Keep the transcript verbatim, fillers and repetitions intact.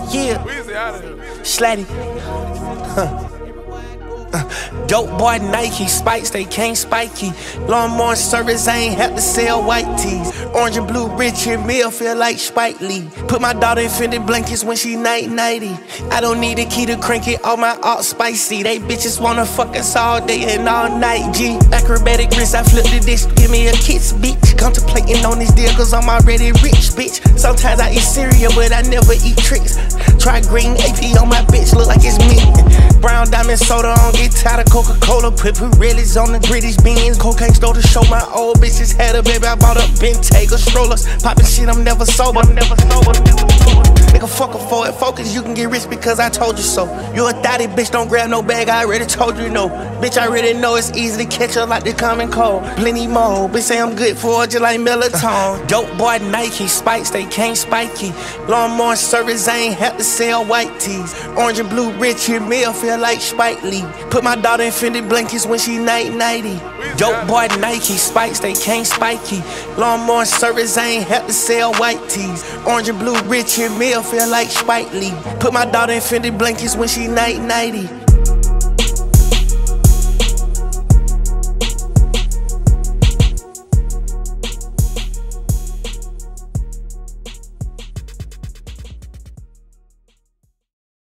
Yeah, Weezy out of here. Slatty. Huh. Uh, dope boy Nike, spikes they can't spiky. Lawnmower service, I ain't have to sell white tees. Orange and blue Richard Mille feel like Spike Lee. Put my daughter in fitted blankets when she night nighty. I don't need a key to crank it, all my art spicy. They bitches wanna fuck us all day and all night, G. Acrobatic wrist, I flip the dish, give me a kiss, bitch. Contemplating on this deal cause I'm already rich, bitch. Sometimes I eat cereal but I never eat tricks. Try green A P on my bitch, look like it's mint. Brown diamond soda on, get tired of Coca-Cola. Put Pirellis on the British beans. Cocaine store to show my old bitches had a baby. I bought a Bentayga strollers. Poppin' shit, I'm never sober. I'm never sober. Nigga, fuck a for it. Focus, you can get rich because I told you so. You a thotty, bitch, don't grab no bag. I already told you no. Bitch, I already know it's easy to catch up like the common cold. Plenty more, bitch, say I'm good for it just like Melatonin. Dope boy Nike, spikes they can't spiky. Lawnmower service, I ain't have to sell white tees. Orange and blue Richard Mille feel like Spike Lee. Put my daughter in fitted blankets when she night nighty. Dope boy Nike, spikes they can't spiky. Lawnmower service, I ain't have to sell white tees. Orange and blue Richard Mille feel like Spike Lee. Put my daughter in fitted blankets when she night nighty.